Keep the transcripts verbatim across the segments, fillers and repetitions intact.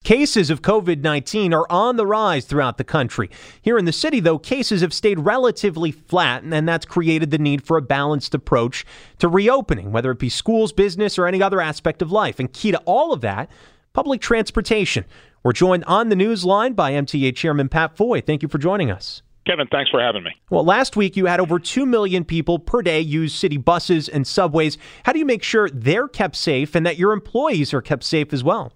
Cases of COVID nineteen are on the rise throughout the country. Here in the city, though, cases have stayed relatively flat, and that's created the need for a balanced approach to reopening, whether it be schools, business, or any other aspect of life. And key to all of that, public transportation. We're joined on the Newsline by M T A Chairman Pat Foy. Thank you for joining us. Kevin, thanks for having me. Well, last week you had over two million people per day use city buses and subways. How do you make sure they're kept safe and that your employees are kept safe as well?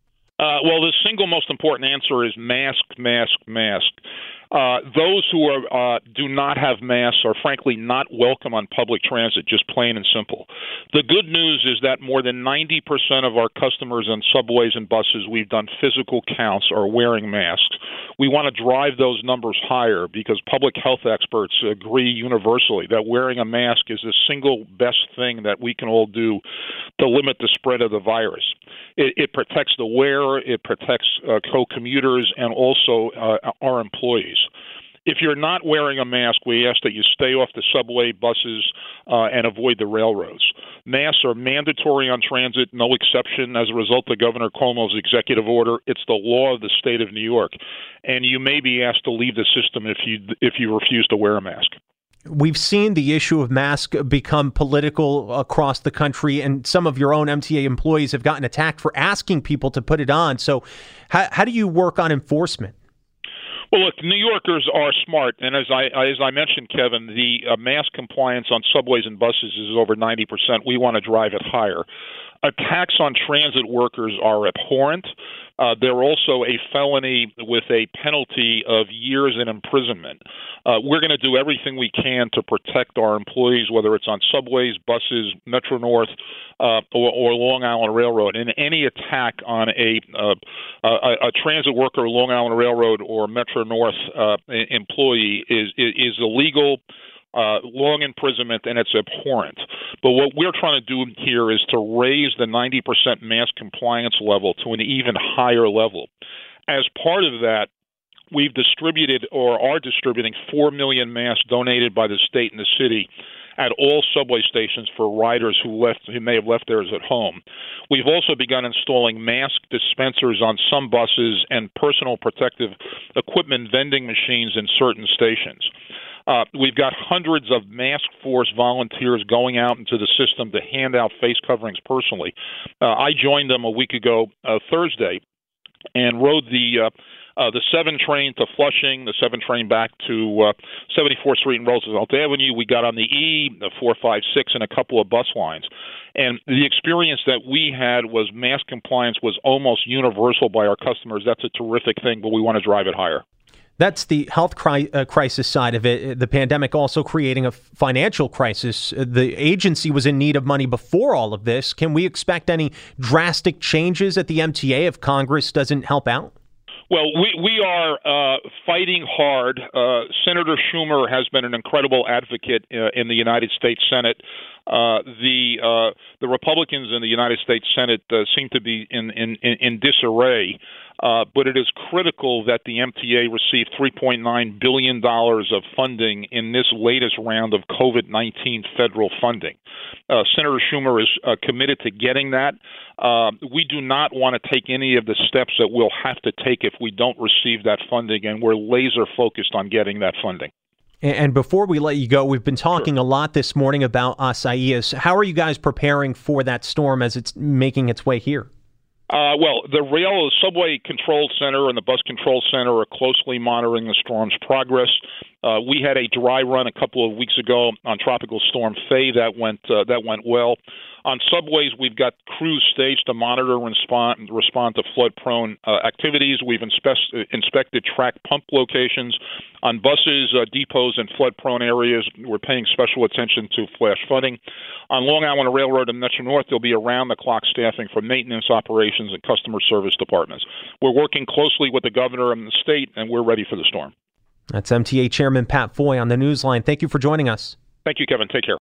Uh, well, the single most important answer is mask, mask, mask. Uh, those who are uh, do not have masks are frankly not welcome on public transit, just plain and simple. The good news is that more than ninety percent of our customers on subways and buses we've done physical counts are wearing masks. We want to drive those numbers higher because public health experts agree universally that wearing a mask is the single best thing that we can all do to limit the spread of the virus. It, it protects the wearer, it protects uh, co-commuters, and also uh, our employees. If you're not wearing a mask, we ask that you stay off the subway, buses, uh, and avoid the railroads. Masks are mandatory on transit, no exception as a result of Governor Cuomo's executive order. It's the law of the state of New York, and you may be asked to leave the system if you if you refuse to wear a mask. We've seen the issue of masks become political across the country, and some of your own M T A employees have gotten attacked for asking people to put it on. So how, how do you work on enforcement? Well, look, New Yorkers are smart, and as I as I mentioned, Kevin, the uh, mask compliance on subways and buses is over ninety percent. We want to drive it higher. Attacks on transit workers are abhorrent. Uh, they're also a felony with a penalty of years in imprisonment. Uh, we're going to do everything we can to protect our employees, whether it's on subways, buses, Metro North, uh, or, or Long Island Railroad. And any attack on a, uh, a, a transit worker, Long Island Railroad, or Metro North uh, employee is, is, is illegal. Uh, long imprisonment, and it's abhorrent. But what we're trying to do here is to raise the ninety percent mask compliance level to an even higher level. As part of that, we've distributed or are distributing four million masks donated by the state and the city at all subway stations for riders who left who may have left theirs at home. We've also begun installing mask dispensers on some buses and personal protective equipment vending machines in certain stations. Uh, we've got hundreds of mask force volunteers going out into the system to hand out face coverings personally. Uh, I joined them a week ago uh, Thursday and rode the uh, uh, the seven train to Flushing, the seven train back to uh, seventy-fourth Street and Roosevelt Avenue. We got on the E, the four, five, six, and a couple of bus lines. And the experience that we had was mask compliance was almost universal by our customers. That's a terrific thing, but we want to drive it higher. That's the health cri- uh, crisis side of it. The pandemic also creating a financial crisis. The agency was in need of money before all of this. Can we expect any drastic changes at the M T A if Congress doesn't help out? Well, we, we are uh, fighting hard. Uh, Senator Schumer has been an incredible advocate uh, in the United States Senate. Uh, the uh, the Republicans in the United States Senate uh, seem to be in, in, in disarray. Uh, but it is critical that the M T A receive three point nine billion dollars of funding in this latest round of COVID nineteen federal funding. Uh, Senator Schumer is uh, committed to getting that. Uh, we do not want to take any of the steps that we'll have to take if we don't receive that funding, and we're laser focused on getting that funding. And before we let you go, we've been talking sure. a lot this morning about Isaias. How are you guys preparing for that storm as it's making its way here? Uh, well, the rail, the subway control center and the bus control center are closely monitoring the storm's progress. Uh, we had a dry run a couple of weeks ago on Tropical Storm Faye that went uh, that went well. On subways, we've got crews staged to monitor and respond, respond to flood-prone uh, activities. We've inspe- inspected track pump locations. On buses, uh, depots, and flood-prone areas, we're paying special attention to flash flooding. On Long Island Railroad and Metro North, there'll be around-the-clock staffing for maintenance operations and customer service departments. We're working closely with the governor and the state, and we're ready for the storm. That's M T A Chairman Pat Foy on the Newsline. Thank you for joining us. Thank you, Kevin. Take care.